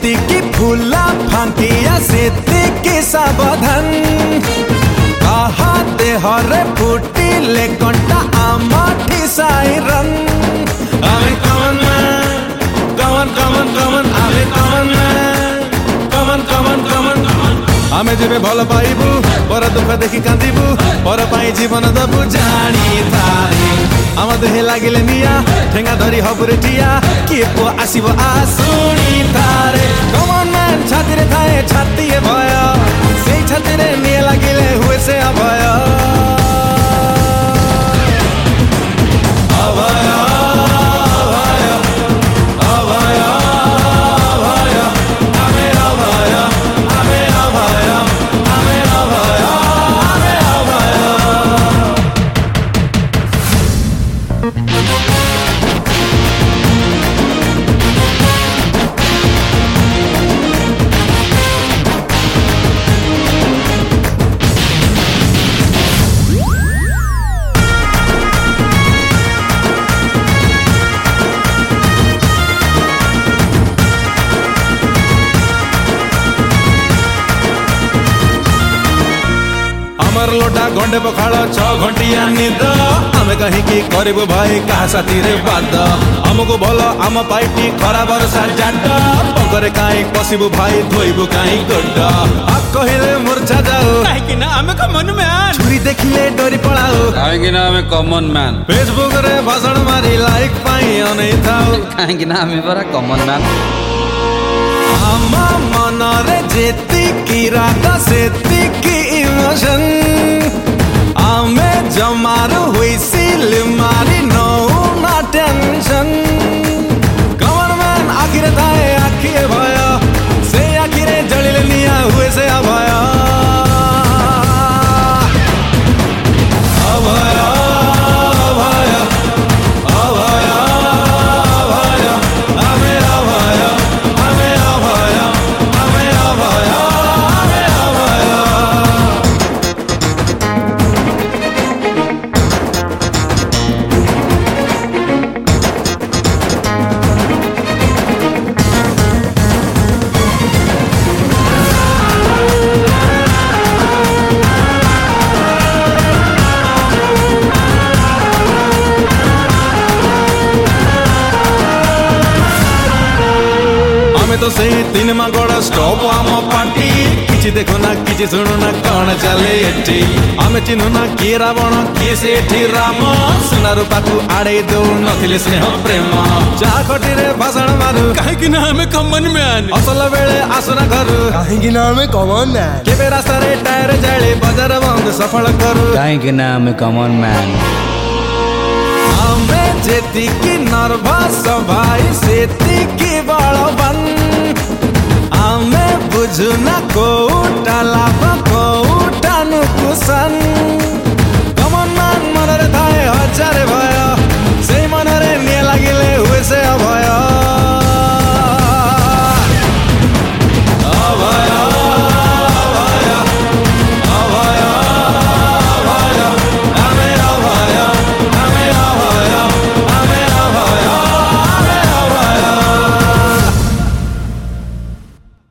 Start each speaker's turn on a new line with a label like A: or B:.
A: जेतिकी फुला फांकिया सेतिकी सावधान कहा देहरे फुटिले कंटा आमाठी साइरन आमे कमन आमे कमन आमे जेबे भल पाइबू पर दुख देखि कांदिबू पर पाई जीवन दबू जानी थारी आम देहे लागिले निया ठेंगा धरी हबुरे ठिया किए पो आसिबो आसुनी थारे कमन मैन छाती रे थाए छाती ए भय सेई छाती रे निया लागिले हुए से अभय लोटा घंटे पखाड़ 6 घंटिया निद आमे कहीं की करिबो भाई कहा साथी रे बाद हमको भल आम पाइटी खरा बरसा जाट पकरे काई पसिबो भाई धोइबो काई गड्ड आ कहिले मूर्छा जाओ काहे कि ना आमे कॉमन मैन छुरी देखिले डरी पळाओ
B: काहे कि ना आमे कॉमन मैन
A: फेसबुक रे भाषण मारी लाइक पाई अनै थाओ
B: काहे कि ना आमे बरा कॉमन मैन
A: आमा मन रे जेतिकी राग सेतिकी इमोशन आमे जमारू हुइसिल मारी नो ना टेंशन कमन मैन आखिरे थाए आखिए भय से आखिरे जलिले निया हुए से अभय अभय अभय अभय अभय आमे अभय आमे अभय आमे अभय आमे अभय तो सही 3 मागड़ स्टॉप आम पार्टी किछि देखो ना किछि सुनो ना कौन चले एठी आमे चिन्हु ना किए रावण किए सेठी राम सुना रूपाकू आड़े दो नथिले स्नेह प्रेम चा खटिरे भाषण मारू काहे कि ना हमें कॉमन मैन असल बेले आसना करू
C: काहे कि ना हमें कॉमन मैन
A: केबे रास्ता रे टायर जाळे बाजार बंद सफल करू
B: काहे कि ना हमें कॉमन मैन
A: आमे जेतिकी नर्वस भाई सेतिकी बलवान आमे बुझुना कोटाला